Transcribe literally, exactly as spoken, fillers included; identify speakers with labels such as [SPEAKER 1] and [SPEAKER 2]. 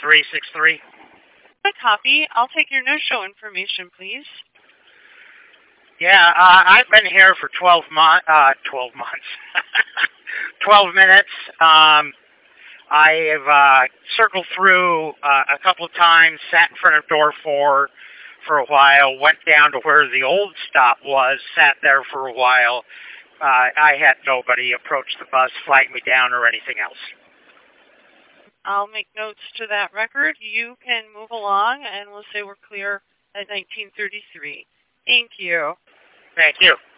[SPEAKER 1] three six three.
[SPEAKER 2] A copy. I'll take your no-show information, please.
[SPEAKER 1] Yeah, uh, I've been here for twelve months. Uh, twelve months. twelve minutes. Um, I have uh, circled through uh, a couple of times, sat in front of door four for a while, went down to where the old stop was, sat there for a while. Uh, I had nobody approach the bus, flag me down, or anything else.
[SPEAKER 2] I'll make notes to that record. You can move along, and we'll say we're clear at nineteen thirty-three. Thank you.
[SPEAKER 1] Thank you.